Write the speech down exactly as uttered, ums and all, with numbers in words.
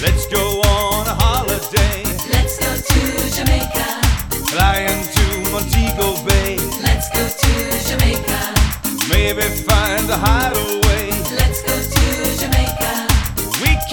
Let's go on a holiday. Let's go to Jamaica. Flying to Montego Bay. Let's go to Jamaica. Maybe find a hideaway.